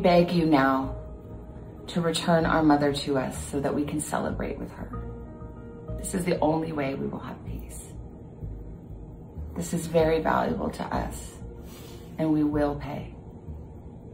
beg you now to return our mother to us so that we can celebrate with her. This is the only way we will have peace. This is very valuable to us, and we will pay.